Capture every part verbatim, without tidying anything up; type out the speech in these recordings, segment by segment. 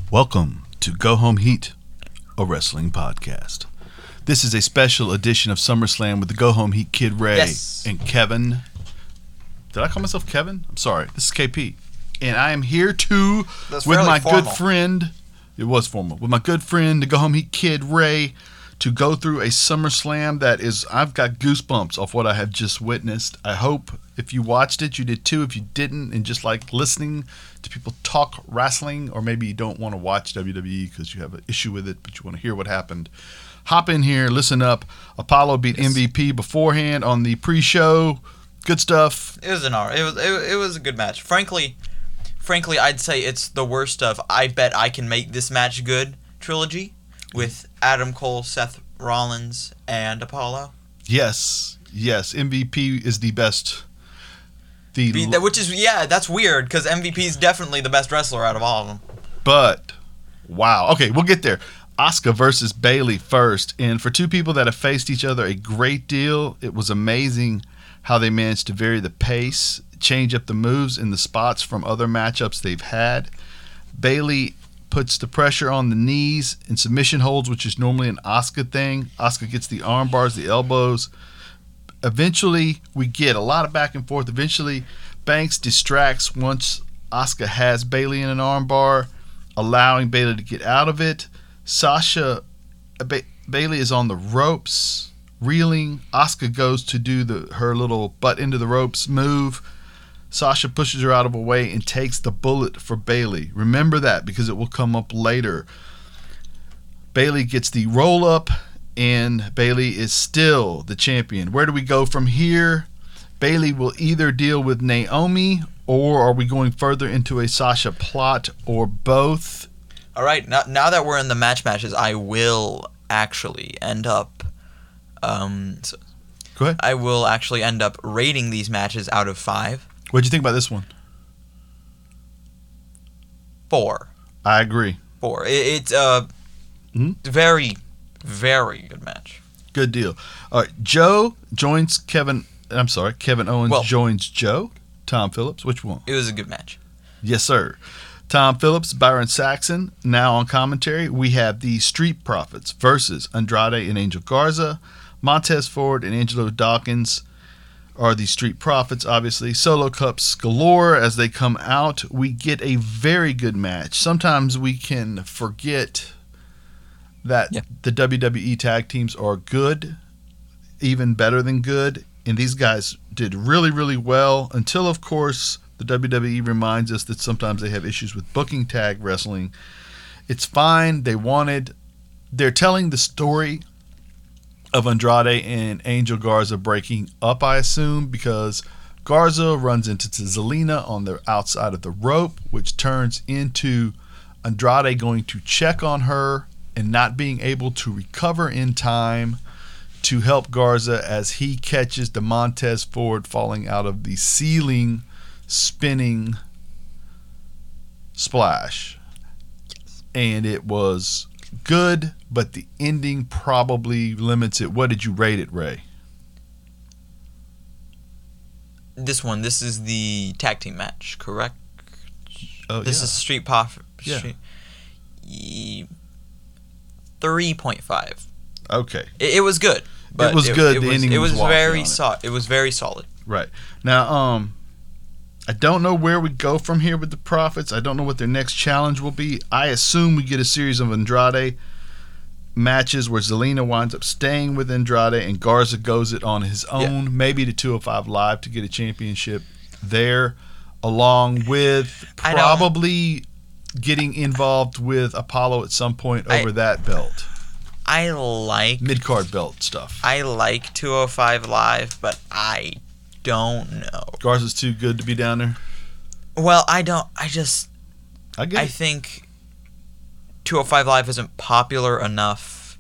Welcome to Go Home Heat, a wrestling podcast. This is a special edition of SummerSlam with the Go Home Heat Kid Ray yes. and Kevin. Did I call myself Kevin? I'm sorry. This is K P. And I am here too That's with my formal. good friend. It was formal. With my good friend, the Go Home Heat Kid Ray, to go through a SummerSlam that is, I've got goosebumps off what I have just witnessed. I hope if you watched it, you did too. If you didn't and just like listening to people talk wrestling, or maybe you don't want to watch W W E because you have an issue with it, but you want to hear what happened, hop in here, listen up. Apollo beat yes. M V P beforehand on the pre-show. Good stuff. It was an hour. It was it, it was a good match. Frankly, frankly, I'd say it's the worst of I bet I can make this match good trilogy with Adam Cole, Seth Rollins, and Apollo. Yes, yes. M V P is the best. The Be, which is yeah, that's weird because M V P is definitely the best wrestler out of all of them. But wow, okay, we'll get there. Asuka versus Bayley first, and for two people that have faced each other a great deal, it was amazing how they managed to vary the pace, change up the moves and the spots from other matchups they've had. Bayley puts the pressure on the knees and submission holds, which is normally an Asuka thing. Asuka gets the arm bars, the elbows. Eventually, we get a lot of back and forth. Eventually, Banks distracts once Asuka has Bayley in an arm bar, allowing Bayley to get out of it. Sasha, ba- Bayley is on the ropes, reeling. Asuka goes to do the her little butt into the ropes move. Sasha pushes her out of the way and takes the bullet for Bayley. Remember that because it will come up later. Bayley gets the roll up, and Bayley is still the champion. Where do we go from here? Bayley will either deal with Naomi, or are we going further into a Sasha plot, or both? All right, now, now that we're in the match matches, I will actually end up... Um, so Go ahead. I will actually end up rating these matches out of five. What'd you think about this one? Four. I agree. Four. It, it's a mm-hmm. very, very good match. Good deal. All right, Joe joins Kevin. I'm sorry, Kevin Owens well, joins Joe. Tom Phillips. Which one? It was a good match. Yes, sir. Tom Phillips, Byron Saxon. Now on commentary, we have the Street Profits versus Andrade and Angel Garza. Montez Ford and Angelo Dawkins are the Street Profits, obviously. Solo cups galore as they come out. We get a very good match. Sometimes we can forget that yeah. the W W E tag teams are good, even better than good, and these guys did really, really well until, of course, the W W E reminds us that sometimes they have issues with booking tag wrestling. It's fine. They wanted... They're telling the story of Andrade and Angel Garza breaking up, I assume, because Garza runs into Zelina on the outside of the rope, which turns into Andrade going to check on her and not being able to recover in time to help Garza as he catches the Montez Ford falling out of the ceiling, spinning splash. Yes. And it was good, but the ending probably limits it. What did you rate it, Ray? This one, this is the tag team match, correct? Oh, this yeah. is Street Pop. Yeah. three point five. Okay. It, it was good. But it was it, good. It the was, ending it was, was wonky very on it. so, It was very solid. Right. Now, um, I don't know where we go from here with the Profits. I don't know what their next challenge will be. I assume we get a series of Andrade matches where Zelina winds up staying with Andrade and Garza goes it on his own, yeah. maybe to two oh five Live to get a championship there, along with probably getting involved with Apollo at some point over I, that belt. I like mid-card belt stuff. I like two oh five Live, but I don't know. Garza's too good to be down there? Well, I don't. I just. I get I it. think two oh five Live isn't popular enough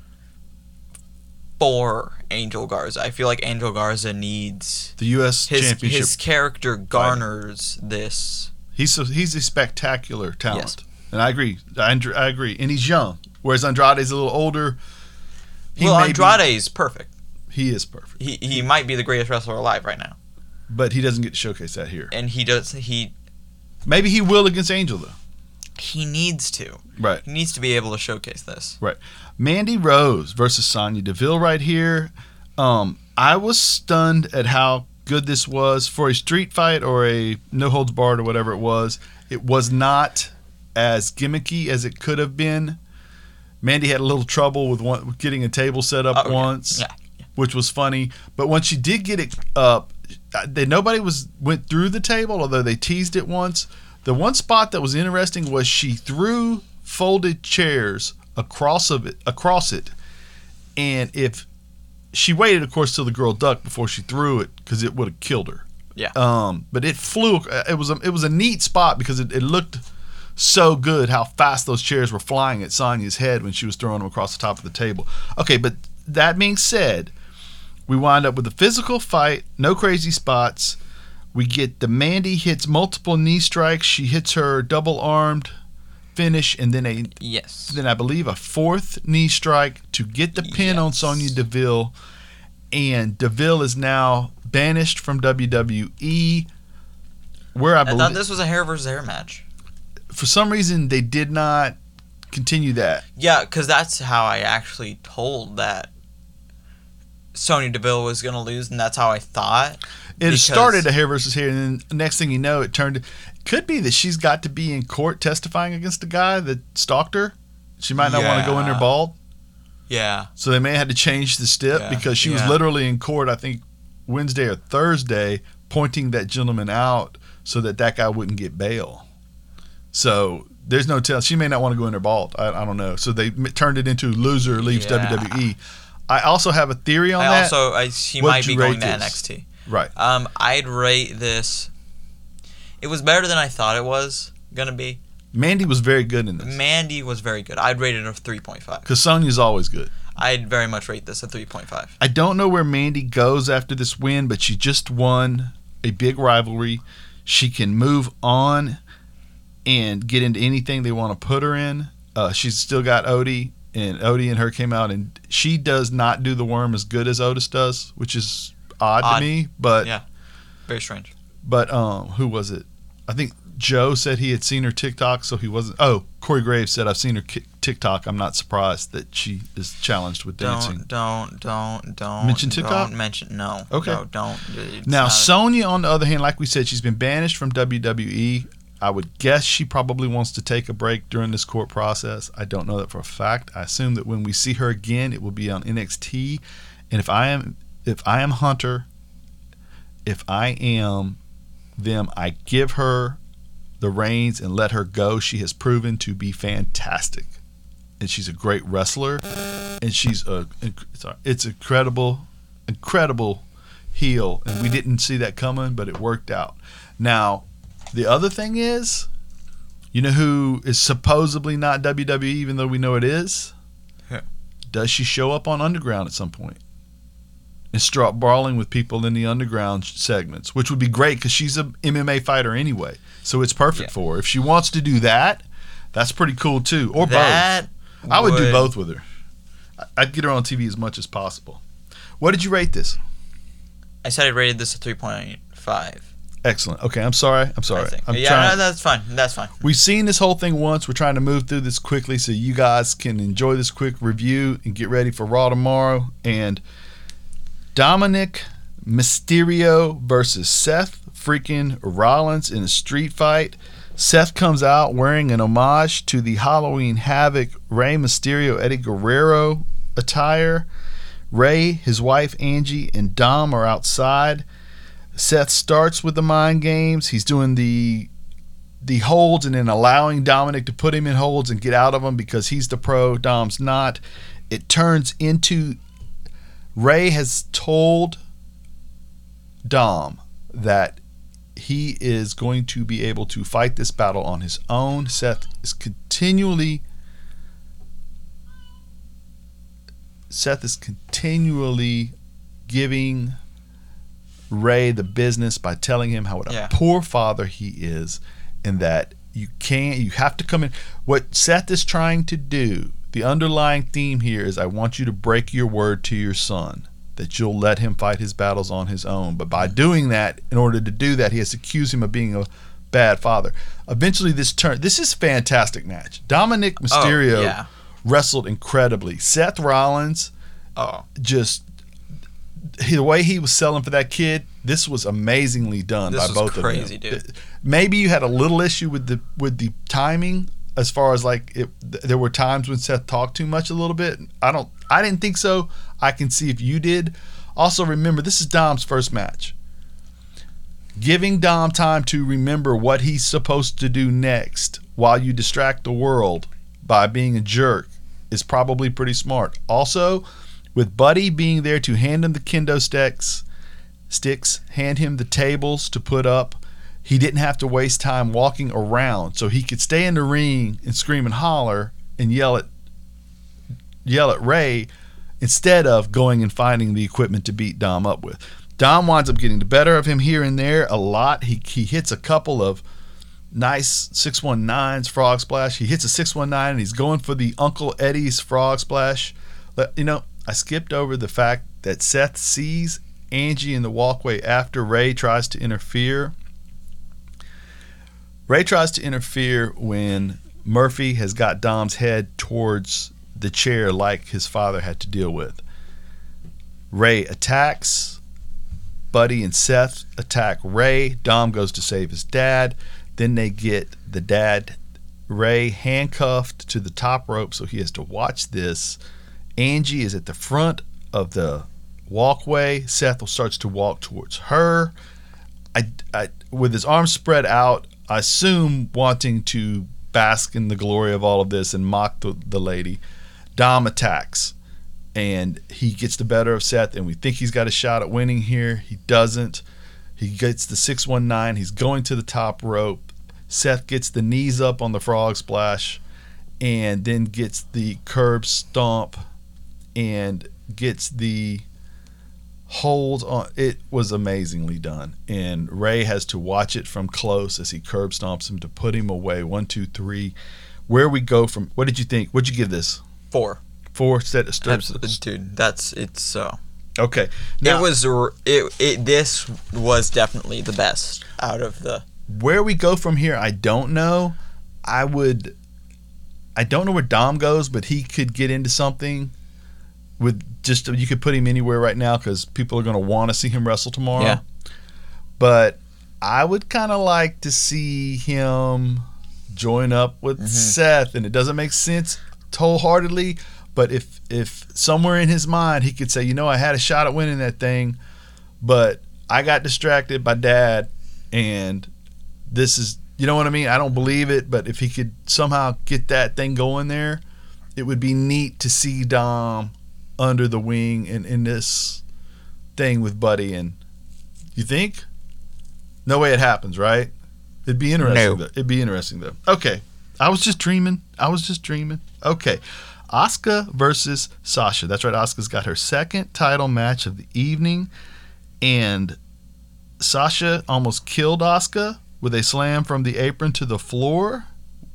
for Angel Garza. I feel like Angel Garza needs the U S his, Championship. His character garners fight. This. He's a, he's a spectacular talent, yes. and I agree. I, I agree, and he's young. Whereas Andrade's a little older. He well, Andrade's be, perfect. He is perfect. He he might be the greatest wrestler alive right now. But he doesn't get to showcase that here. And he does he Maybe he will against Angel though. he needs to. Right. He needs to be able to showcase this. Right. Mandy Rose versus Sonya Deville right here. Um, I was stunned at how good this was for a street fight or a no holds barred or whatever it was. It was not as gimmicky as it could have been. Mandy had a little trouble with, one, with getting a table set up Oh, yeah. once, Yeah. Yeah. which was funny. But when she did get it up, they, nobody was went through the table, although they teased it once. The one spot that was interesting was she threw folded chairs across of it, across it, and if she waited, of course, till the girl ducked before she threw it because it would have killed her. Yeah. Um, but it flew. It was a, it was a neat spot because it, it looked so good how fast those chairs were flying at Sonya's head when she was throwing them across the top of the table. Okay, but that being said, we wind up with a physical fight, no crazy spots. We get the Mandy hits multiple knee strikes. She hits her double-armed finish, and then a Yes. then I believe a fourth knee strike to get the pin on Yes. Sonya Deville. And Deville is now banished from W W E. Where I, I believe thought this was a hair versus hair match. for some reason they did not continue that. Yeah, because that's how I actually told that Sonya Deville was going to lose, and that's how I thought. It because- started a hair versus hair, and then the next thing you know, it turned. Could be that she's got to be in court testifying against a guy that stalked her. She might not want to go in there Yeah. bald, Yeah. so they may have had to change the step Yeah. because she was Yeah. literally in court. I think Wednesday or Thursday, pointing that gentleman out so that that guy wouldn't get bail. So there's no tell. She may not want to go in there bald. I, I don't know. So they m- turned it into loser leaves Yeah. W W E. I also have a theory on I that. also, I, she What'd might you be going rate to this? N X T. Right. Um, I'd rate this. It was better than I thought it was going to be. Mandy was very good in this Mandy was very good. I'd rate it a three point five. because Sonya's always good. I'd very much rate this a three point five. I don't know where Mandy goes after this win, but she just won a big rivalry. She can move on and get into anything they want to put her in. Uh, she's still got Odie, and Odie and her came out, and she does not do the worm as good as Otis does, which is odd, Odd. to me. But Yeah. Very strange. but um, who was it? I think Joe said he had seen her TikTok, so he wasn't. Oh, Corey Graves said, I've seen her ki- TikTok. I'm not surprised that she is challenged with dancing. Don't, don't, don't, don't. Mention TikTok? Don't mention, no. Okay. No, don't. It's Now, not- Sonya, on the other hand, like we said, she's been banished from W W E. I would guess she probably wants to take a break during this court process. I don't know that for a fact. I assume that when we see her again, it will be on N X T. And if I am, if I am Hunter, if I am them, I give her the reins and let her go. She has proven to be fantastic, and she's a great wrestler, and she's a sorry, it's incredible, incredible heel, and we didn't see that coming, but it worked out. Now, the other thing is, you know who is supposedly not W W E, even though we know it is? Who? Does she show up on Underground at some point and start brawling with people in the Underground segments, which would be great because she's a M M A fighter anyway, so it's perfect Yeah. for her. If she wants to do that, that's pretty cool too, or that both. I would do would- both with her. I- I'd get her on T V as much as possible. What did you rate this? I said I rated this a three point five. Excellent. Okay, I'm sorry. I'm I sorry. think. I'm yeah, trying. no, that's fine. That's fine. We've seen this whole thing once. We're trying to move through this quickly so you guys can enjoy this quick review and get ready for Raw tomorrow. And Dominic Mysterio versus Seth freaking Rollins in a street fight. Seth comes out wearing an homage to the Halloween Havoc Rey Mysterio Eddie Guerrero attire. Ray, his wife Angie, and Dom are outside. Seth starts with the mind games. He's doing the the holds and then allowing Dominic to put him in holds and get out of them because he's the pro, Dom's not. It turns into Ray has told Dom that he is going to be able to fight this battle on his own. Seth is continually Seth is continually giving Ray the business by telling him how what a Yeah. poor father he is, and that you can't you have to come in. What Seth is trying to do, the underlying theme here is, I want you to break your word to your son that you'll let him fight his battles on his own. But by doing that, in order to do that, he has to accuse him of being a bad father. Eventually, this turn. This is a fantastic match. Dominic Mysterio Oh, yeah. wrestled incredibly. Seth Rollins Oh. just he, the way he was selling for that kid. This was amazingly done This by was both crazy, of them. dude. Maybe you had a little issue with the with the timing, as far as like it, there were times when Seth talked too much a little bit. I don't. I didn't think so. I can see if you did. Also, remember this is Dom's first match. Giving Dom time to remember what he's supposed to do next while you distract the world by being a jerk is probably pretty smart. Also, with Buddy being there to hand him the kendo sticks, sticks, hand him the tables to put up, he didn't have to waste time walking around, so he could stay in the ring and scream and holler and yell at yell at Ray instead of going and finding the equipment to beat Dom up with. Dom winds up getting the better of him here and there a lot. He he hits a couple of nice six one nines, frog splash. He hits a six one nine and he's going for the Uncle Eddie's frog splash. But, you know, I skipped over the fact that Seth sees Angie in the walkway after Ray tries to interfere. Ray tries to interfere when Murphy has got Dom's head towards the chair like his father had to deal with. Ray attacks. Buddy and Seth attack Ray. Dom goes to save his dad. Then they get the dad, Ray, handcuffed to the top rope, so he has to watch this. Angie is at the front of the walkway. Seth starts to walk towards her. I, I, with his arms spread out, I assume wanting to bask in the glory of all of this and mock the, the lady. Dom attacks. And he gets the better of Seth, and we think he's got a shot at winning here. He doesn't. He gets the six one nine. He's going to the top rope. Seth gets the knees up on the frog splash and then gets the curb stomp and gets the hold on. It was amazingly done. And Ray has to watch it from close as he curb stomps him to put him away. One, two, three. Where we go from, what did you think? What'd you give this? Four. Four set of Absolutely, dude. That's it's so. Okay. Now, it was it, it. This was definitely the best out of the. Where we go from here, I don't know. I would. I don't know where Dom goes, but he could get into something. With just you could put him anywhere right now because people are going to want to see him wrestle tomorrow. Yeah. But I would kind of like to see him join up with mm-hmm. Seth, and it doesn't make sense wholeheartedly. But if if somewhere in his mind he could say, you know, I had a shot at winning that thing, but I got distracted by Dad, and this is, you know what I mean? I don't believe it, but if he could somehow get that thing going there, it would be neat to see Dom under the wing and in this thing with Buddy. And you think? No way it happens, right? It'd be interesting. No. Though. It'd be interesting though. Okay, I was just dreaming. I was just dreaming. Okay. Asuka versus Sasha. That's right. Asuka's got her second title match of the evening, and Sasha almost killed Asuka with a slam from the apron to the floor.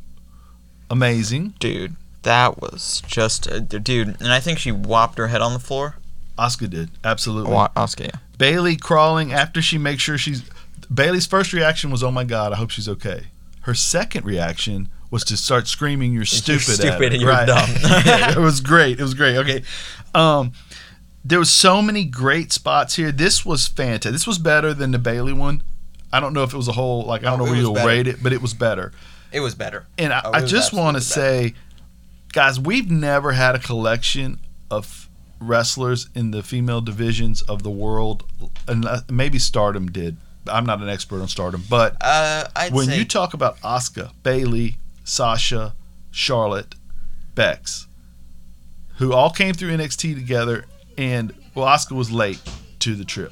Amazing, dude. That was just a, dude, and I think she whopped her head on the floor. Asuka did, absolutely. Oh, Asuka, yeah. Bayley crawling after she makes sure she's. Bayley's first reaction was, "Oh my God, I hope she's okay." Her second reaction was to start screaming, "You're stupid, you're stupid, at her. and you're right. dumb." Yeah, it was great. It was great. Okay, um, there was so many great spots here. This was fantastic. This was better than the Bayley one. I don't know if it was a whole like I don't oh, know where you'll better. rate it, but it was better. It was better. And I, oh, I just want to say, guys, we've never had a collection of wrestlers in the female divisions of the world, and maybe Stardom did. I'm not an expert on Stardom, but uh, I'd when say you talk about Asuka, Bayley, Sasha, Charlotte, Bex, who all came through N X T together, and well, Asuka was late to the trip.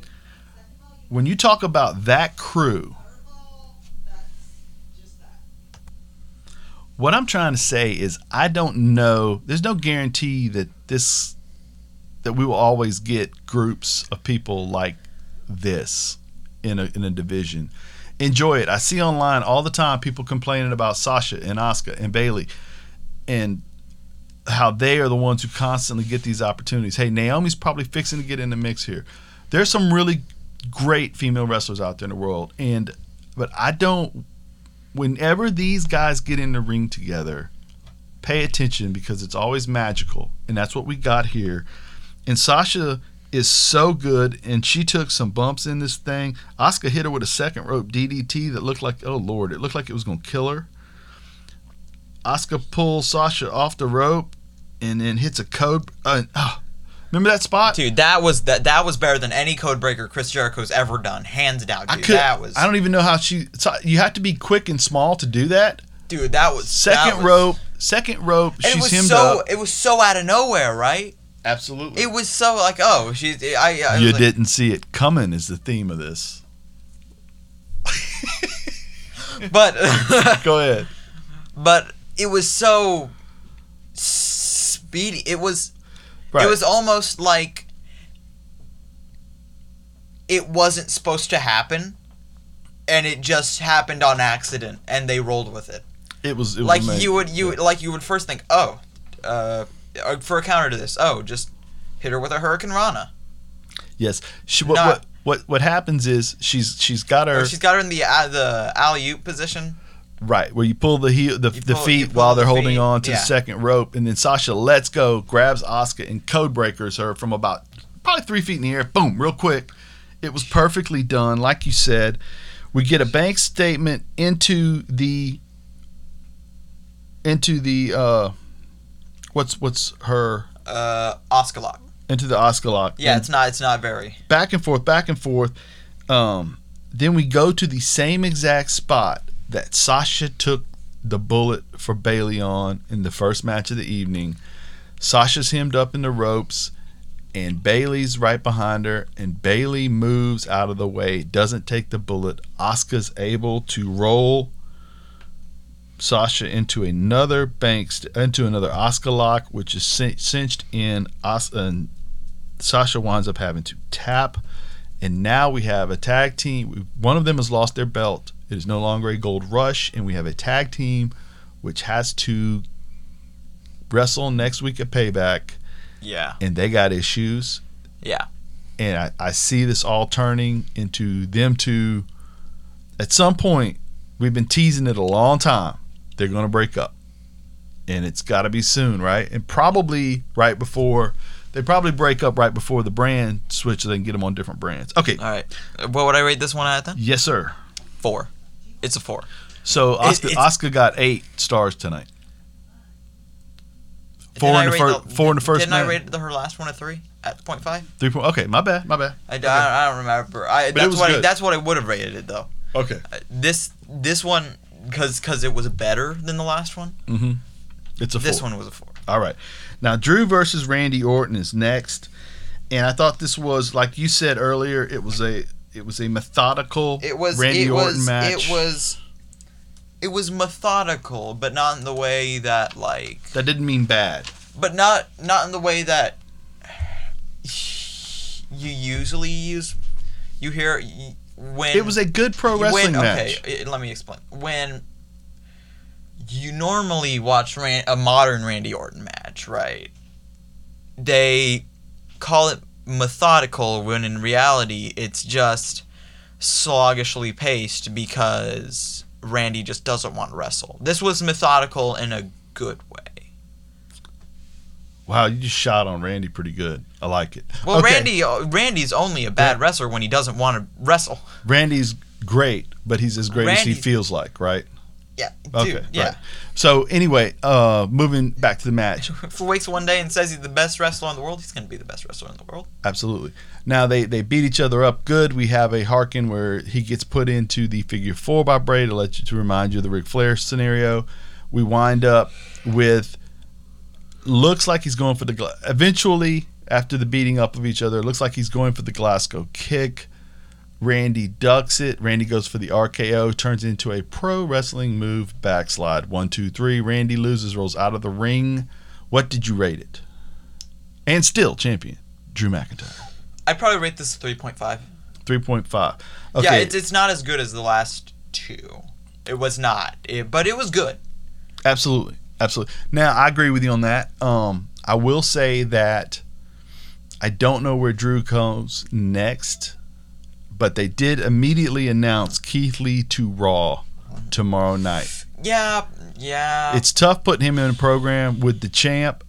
When you talk about that crew, what I'm trying to say is I don't know. There's no guarantee that this that we will always get groups of people like this in a in a division. Enjoy it. I see online all the time people complaining about Sasha and Asuka and Bayley and how they are the ones who constantly get these opportunities. Hey, Naomi's probably fixing to get in the mix here. There's some really great female wrestlers out there in the world, and but I don't. Whenever these guys get in the ring together, pay attention because it's always magical, and that's what we got here. And Sasha is so good, and she took some bumps in this thing. Asuka hit her with a second rope D D T that looked like, oh Lord, it looked like it was going to kill her. Asuka pulls Sasha off the rope and then hits a code. Uh, oh, remember that spot? Dude, that was that that was better than any code breaker Chris Jericho's ever done, hands down. Dude, I could, that was. I don't even know how she. You have to be quick and small to do that. Dude, that was second that was, rope. Second rope. It She's was hemmed so. up. It was so out of nowhere, right? Absolutely. It was so like, oh, she's. I. I you was like, didn't see it coming is the theme of this. But go ahead. But it was so speedy. It was. Right. It was almost like it wasn't supposed to happen, and it just happened on accident, and they rolled with it. It was, it was like amazing. you would you yeah. like you would first think, oh, uh, for a counter to this, oh, just hit her with a Hurricane Rana. Yes, she, what, Not, what what what happens is she's she's got her. She's got her in the uh, the alley-oop position. Right, where you pull the heel, the, You the pull- feet you pull while they're the holding feet, on to yeah. the second rope, and then Sasha lets go, grabs Asuka, and code breakers her from about probably three feet in the air. Boom, real quick. It was perfectly done, like you said. We get a bank statement into the into the uh, what's what's her Uh, Asuka lock. into the Asuka lock. Yeah, And it's not. It's not very. back and forth, back and forth. Um, then we go to the same exact spot that Sasha took the bullet for Bayley on in the first match of the evening. Sasha's hemmed up in the ropes, and Bayley's right behind her, and Bayley moves out of the way, doesn't take the bullet. Asuka's able to roll Sasha into another bank, st- into another Asuka lock, which is cin- cinched in. As- and Sasha winds up having to tap, and now we have a tag team. One of them has lost their belt. It is no longer a gold rush, and we have a tag team which has to wrestle next week at Payback, Yeah. and they got issues. Yeah. And I, I see this all turning into them two. At some point, we've been teasing it a long time. They're going to break up. And it's got to be soon, right? And probably right before, they probably break up right before the brand switch so they can get them on different brands. Okay. All right. What would I rate this one at then? Yes, sir. Four. It's a four. So Asuka, it's- Asuka got eight stars tonight. Four Didn't in I the rate first. Four in the first. Didn't I match. rate the, her last one a three at point five? Three point. Okay, my bad. My bad. I, Okay. I, I don't remember. I, But it that's was what I, good. that's what I would have rated it though. Okay. Uh, This this one because because it was better than the last one. Mm-hmm. It's a four. This one was a four. All right. Now, Drew versus Randy Orton is next, and I thought this was, like you said earlier, it was a it was a methodical It was Randy it Orton was match. it was it was methodical, but not in the way that like That didn't mean bad. but not not in the way that you usually use. You hear y- when It was a good pro wrestling when, match. Okay, i- let me explain. When you normally watch Ran- a modern Randy Orton match, right? They call it methodical when in reality it's just sluggishly paced because Randy just doesn't want to wrestle. This was methodical in a good way. Wow, you just shot on Randy pretty good. I like it. Well, Okay. Randy uh, Randy's only a bad Yeah. wrestler when he doesn't want to wrestle. Randy's great, but he's as great as he Randy's- feels like, right? Yeah, Okay. dude, yeah. Right. So anyway, uh, moving back to the match. If he wakes one day and says he's the best wrestler in the world, he's going to be the best wrestler in the world. Absolutely. Now they, they beat each other up good. We have a Harkin where he gets put into the figure four by Bray to let you to remind you of the Ric Flair scenario. We wind up with looks like he's going for the Gla- eventually after the beating up of each other. It looks like he's going for the Glasgow kick. Randy ducks it. Randy goes for the R K O, turns into a pro wrestling move backslide. One, two, three. Randy loses, rolls out of the ring. What did you rate it? And still champion, Drew McIntyre. I'd probably rate this three point five. three point five. Okay. Yeah, it's, it's not as good as the last two. It was not, it, but it was good. Absolutely. Absolutely. Now, I agree with you on that. Um, I will say that I don't know where Drew comes next, but they did immediately announce Keith Lee to Raw tomorrow night. Yeah, yeah. It's tough putting him in a program with the champ,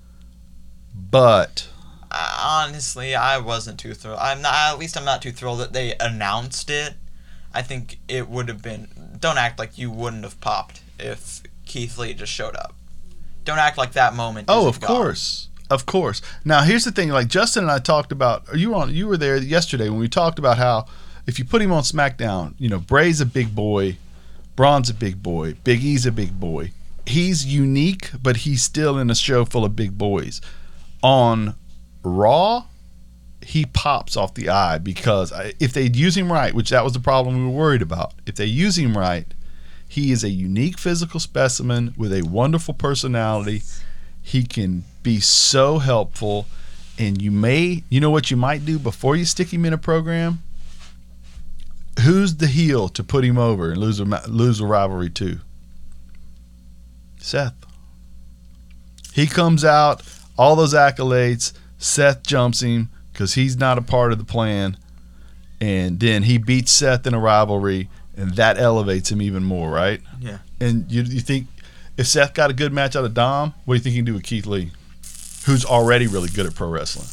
but Uh, honestly, I wasn't too thrilled. I'm not. At least I'm not too thrilled that they announced it. I think it would have been. Don't act like you wouldn't have popped if Keith Lee just showed up. Don't act like that moment. oh, isn't of gone. course, of course. Now here's the thing: like Justin and I talked about. You were on. You were there yesterday when we talked about how if you put him on SmackDown, you know, Bray's a big boy, Braun's a big boy, Big E's a big boy. He's unique, but he's still in a show full of big boys. On Raw, he pops off the eye because if they use him right, which that was the problem we were worried about, if they use him right, he is a unique physical specimen with a wonderful personality. He can be so helpful, and you may, you know what you might do before you stick him in a program? Who's the heel to put him over and lose a, lose a rivalry to? Seth. He comes out, all those accolades, Seth jumps him because he's not a part of the plan, and then he beats Seth in a rivalry, and that elevates him even more, right? Yeah. And you, you think if Seth got a good match out of Dom, what do you think he can do with Keith Lee, who's already really good at pro wrestling?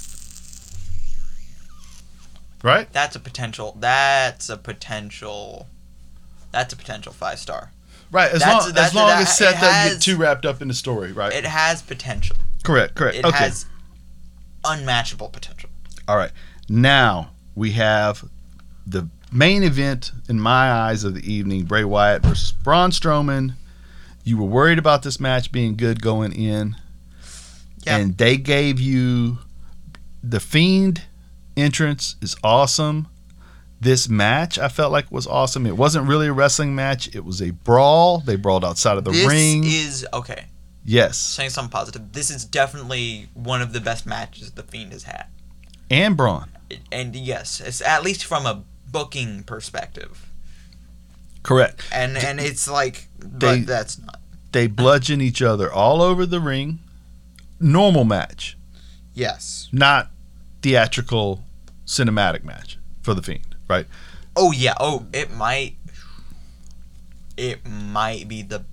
Right? That's a potential. That's a potential. That's a potential five star. Right. As That's- long, that's- as, long that- as Seth it doesn't has- get too wrapped up in the story, right? It has potential. correct, correct. It okay. has unmatchable potential. All right. Now we have the main event, in my eyes, of the evening, Bray Wyatt versus Braun Strowman. You were worried about this match being good going in. Yeah. And they gave you the Fiend entrance is awesome. This match, I felt like, was awesome. It wasn't really a wrestling match. It was a brawl. They brawled outside of the this ring. is okay. Yes. Saying something positive. This is definitely one of the best matches the Fiend has had. And Braun. It- and yes, it's at least from a booking perspective. Correct. And and it's like, but They- that's not. They bludgeon each other all over the ring. Normal match. Yes. Not theatrical cinematic match for the Fiend, right? Oh yeah. Oh, it might. It might be the.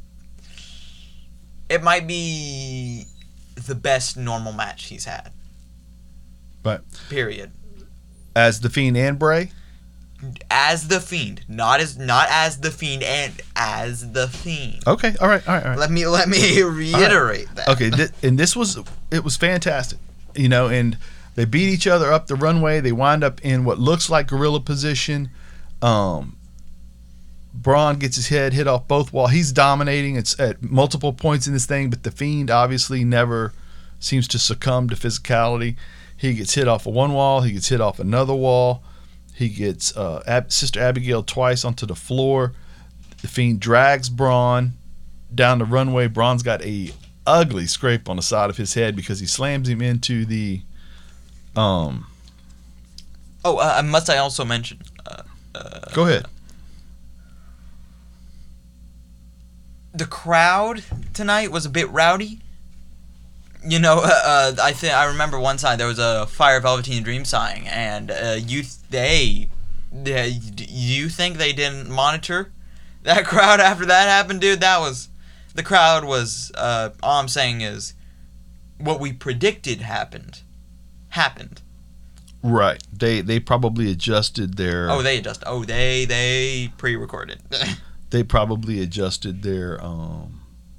It might be the best normal match he's had. Right. Period. As the Fiend and Bray? As the Fiend, not as not as the Fiend, and as the Fiend. Okay, all right, all right, all right. Let me let me reiterate that. Okay, th- and this was it was fantastic, you know. And they beat each other up the runway. They wind up in what looks like gorilla position. Um, Braun gets his head hit off both walls. He's dominating. It's at multiple points in this thing, but the Fiend obviously never seems to succumb to physicality. He gets hit off of one wall. He gets hit off another wall. He gets uh, Ab- Sister Abigail twice onto the floor. The Fiend drags Braun down the runway. Braun's got a ugly scrape on the side of his head because he slams him into the. Um. Oh, uh, must I also mention? Uh, uh, Go ahead. The crowd tonight was a bit rowdy. You know, uh, uh, I think I remember one time there was a Fire Velveteen Dream sign, and uh, you they, they, you think they didn't monitor that crowd after that happened, dude? That was the crowd was. Uh, all I'm saying is, what we predicted happened, happened. Right. They they probably adjusted their. Oh, they adjust. Oh, they they pre-recorded. They probably adjusted their um.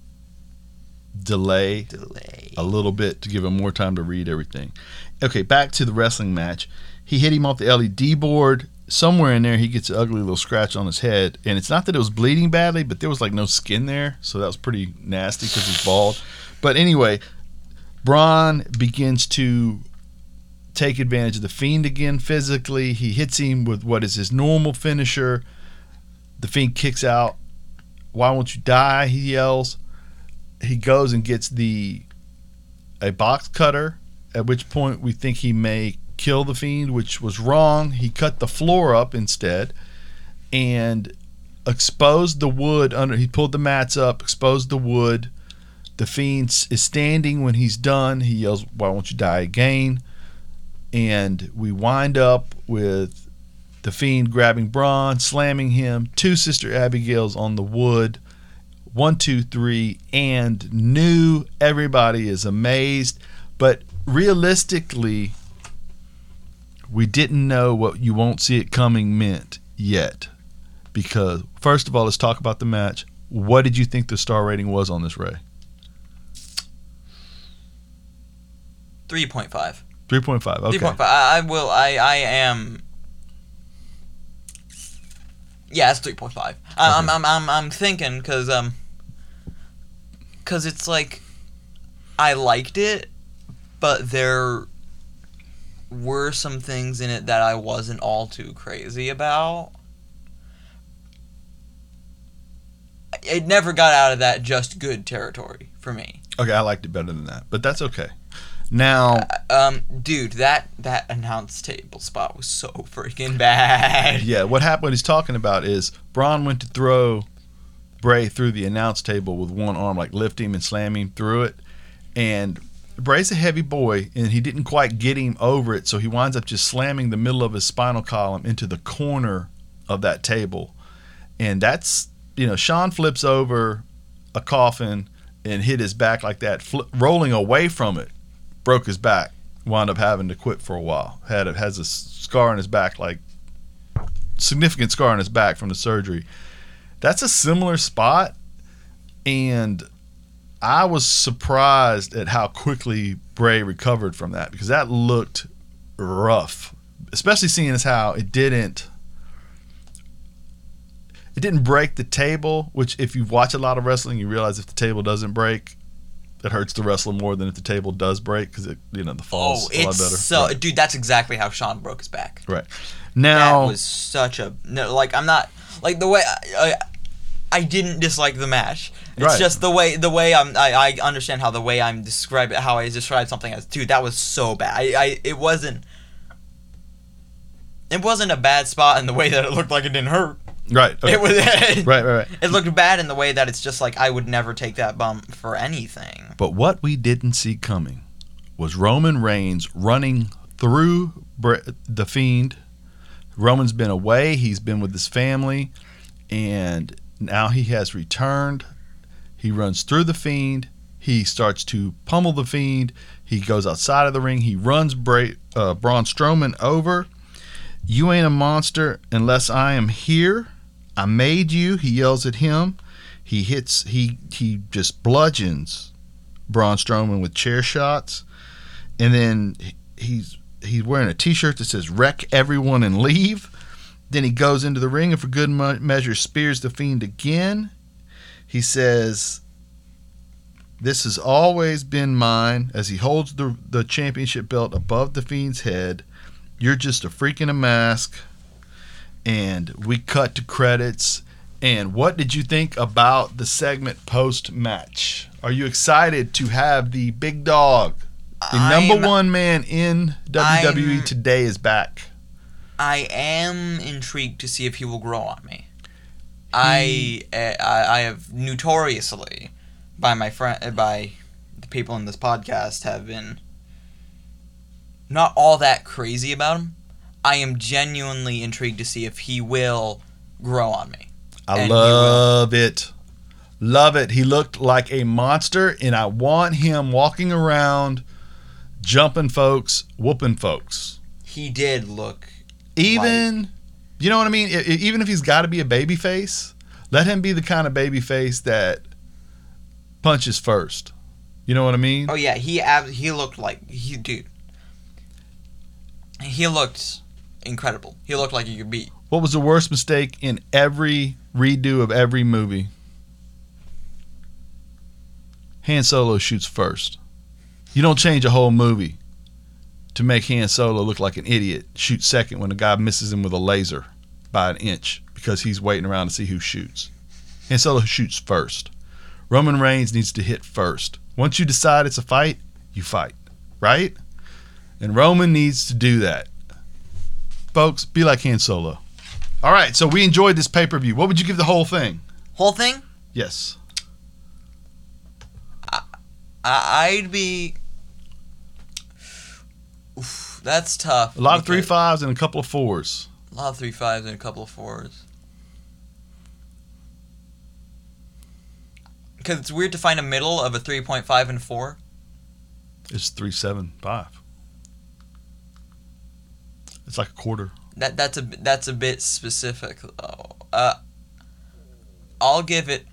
delay. Delay. A little bit to give him more time to read everything. Okay, back to the wrestling match. He hit him off the L E D board. Somewhere in there, he gets an ugly little scratch on his head. And it's not that it was bleeding badly, but there was like no skin there. So that was pretty nasty because he's bald. But anyway, Braun begins to take advantage of the Fiend again physically. He hits him with what is his normal finisher. The Fiend kicks out. Why won't you die? He yells. He goes and gets the a box cutter, at which point we think he may kill the Fiend, which was wrong. He cut the floor up instead and exposed the wood under. He pulled the mats up, exposed the wood. The Fiend is standing when he's done. He yells, "Why won't you die again?" And we wind up with The Fiend grabbing Braun, slamming him. Two Sister Abigails on the wood. One, two, three, and new. Everybody is amazed. But realistically, we didn't know what you won't see it coming meant yet. Because, first of all, let's talk about the match. What did you think the star rating was on this, Ray? three point five. three point five, okay. three point five. I, I will, I, I am... Yeah, it's three point five. Okay. I'm, I'm, I'm, I'm thinking, because, um... Because it's like... I liked it, but there were some things in it that I wasn't all too crazy about. It never got out of that just good territory for me. Okay, I liked it better than that, but that's okay. Now, uh, um, dude, that that announce table spot was so freaking bad. Yeah, what happened? What he's talking about is Braun went to throw Bray through the announce table with one arm, like lift him and slam him through it, and Bray's a heavy boy, and he didn't quite get him over it, so he winds up just slamming the middle of his spinal column into the corner of that table, and that's. You know, Shawn flips over a coffin and hit his back like that, fl- rolling away from it, broke his back, wound up having to quit for a while. Had a, has a scar on his back, like significant scar on his back from the surgery. That's a similar spot, and I was surprised at how quickly Bray recovered from that because that looked rough, especially seeing as how it didn't. It didn't break the table, which if you watch a lot of wrestling, you realize if the table doesn't break, it hurts the wrestler more than if the table does break because it, you know, the fall's oh, a lot better. So, right. Dude, that's exactly how Shawn broke his back. Right. Now, that was such a no. Like I'm not like the way I, I, I didn't dislike the match. It's right. just the way the way I'm. I, I understand how the way I'm describe it, how I describe something as. Dude, that was so bad. I, I it wasn't. It wasn't a bad spot in the way that it looked like it didn't hurt. Right. Okay. It was right, right, right. It looked bad in the way that it's just like I would never take that bump for anything. But what we didn't see coming was Roman Reigns running through the Fiend. Roman's been away. He's been with his family, and now he has returned. He runs through the Fiend. He starts to pummel the Fiend. He goes outside of the ring. He runs Bra- uh, Braun Strowman over. You ain't a monster unless I am here. I made you. He yells at him. He hits. He he just bludgeons Braun Strowman with chair shots, and then he's he's wearing a T-shirt that says "Wreck everyone and leave." Then he goes into the ring and for good measure spears the Fiend again. He says, "This has always been mine." As he holds the the championship belt above the Fiend's head. You're just a freak in a mask. And we cut to credits. And what did you think about the segment post-match? Are you excited to have the big dog, the I'm, number one man in W W E I'm, today is back? I am intrigued to see if he will grow on me. He, I, I I have notoriously, by my friend, by the people in this podcast, have been not all that crazy about him. I am genuinely intrigued to see if he will grow on me. I and love it. Love it. He looked like a monster, and I want him walking around, jumping folks, whooping folks. He did look Even, like, you know what I mean? I, even if he's got to be a baby face, let him be the kind of baby face that punches first. You know what I mean? Oh, yeah. He ab- he looked like, he dude. He looked incredible. He looked like he could beat. What was the worst mistake in every redo of every movie? Han Solo shoots first. You don't change a whole movie to make Han Solo look like an idiot. Shoot second when the guy misses him with a laser by an inch because he's waiting around to see who shoots. Han Solo shoots first. Roman Reigns needs to hit first. Once you decide it's a fight, you fight. Right? And Roman needs to do that. Folks, be like Han Solo. All right, so we enjoyed this pay-per-view. What would you give the whole thing? Whole thing? Yes. I, I'd be... Oof, that's tough. A lot of three fives and a couple of fours. A lot of three fives and a couple of fours. Because it's weird to find a middle of a three point five and four. It's three seven five. It's like a quarter. That that's a that's a bit specific though. Uh, I'll give it.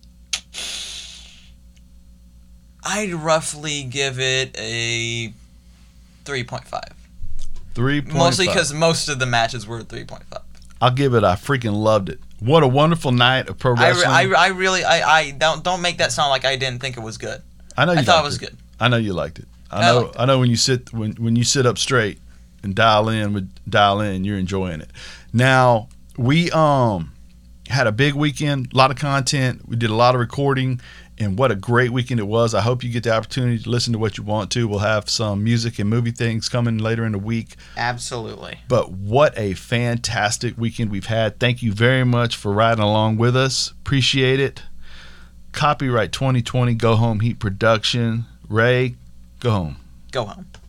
I'd roughly give it a three point five. Three point five. Mostly because most of the matches were three point five. I'll give it. I freaking loved it. What a wonderful night of pro I, wrestling. re- I, I really I, I don't don't make that sound like I didn't think it was good. I know you I thought liked it was it. good. I know you liked it. I I know. liked it. I know when you sit when when you sit up straight and dial in with dial in, you're enjoying it. Now we um had a big weekend, a lot of content. We did a lot of recording, and what a great weekend it was. I hope you get the opportunity to listen to what you want to. We'll have some music and movie things coming later in the week. Absolutely. But what a fantastic weekend we've had. Thank you very much for riding along with us. Appreciate it. Copyright twenty twenty Go Home Heat Production. Ray, go home. Go home.